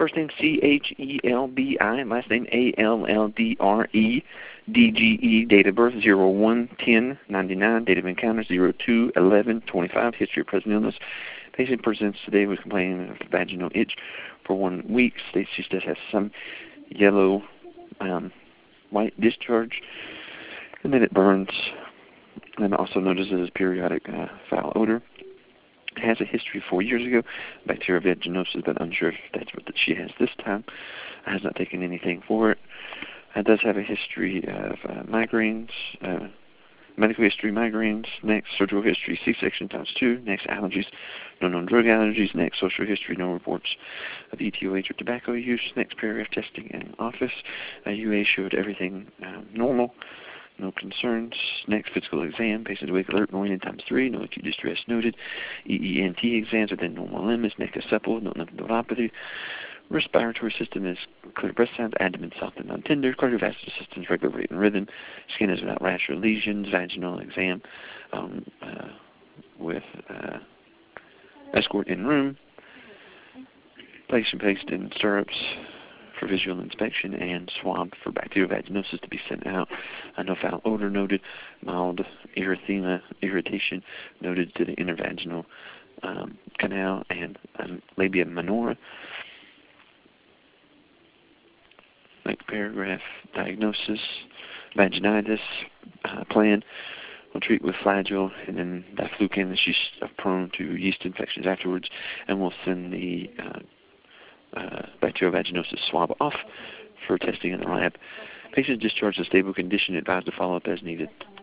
First name Chelbi, last name Alldredge, date of birth 01/10/99, date of encounter 02/11/25, history of present illness. Patient presents today with complaining of vaginal itch for 1 week. States she still has some yellow white discharge, and then it burns, and also notices periodic foul odor. Has a history 4 years ago, bacterial vaginosis, but unsure if that's what she has this time. Has not taken anything for it. Does have a history of migraines, medical history migraines. Next, surgical history, C-section ×2. Next, allergies, no known drug allergies. Next, social history, no reports of ETOH or tobacco use. Next, paragraph testing in office. UA showed everything normal. No concerns. Next, physical exam. Patient awake, alert, morning ×3. No acute distress noted. EENT exams within normal limits. Neck is supple. No lymphadenopathy. Respiratory system is clear breath sounds. Abdomen soft and non-tender. Cardiovascular system is regular rate and rhythm. Skin is without rash or lesions. Vaginal exam with escort in room. Patient placed in stirrups for visual inspection, and swab for bacterial vaginosis to be sent out. No foul odor noted. Mild erythema, irritation noted to the intervaginal canal and labia minora. Next paragraph, diagnosis, vaginitis, plan. We'll treat with Flagyl and then diflucan. She's prone to yeast infections afterwards, and we'll send the bacterial vaginosis swab off for testing in the lab. Patient discharged in stable condition, advised to follow up as needed.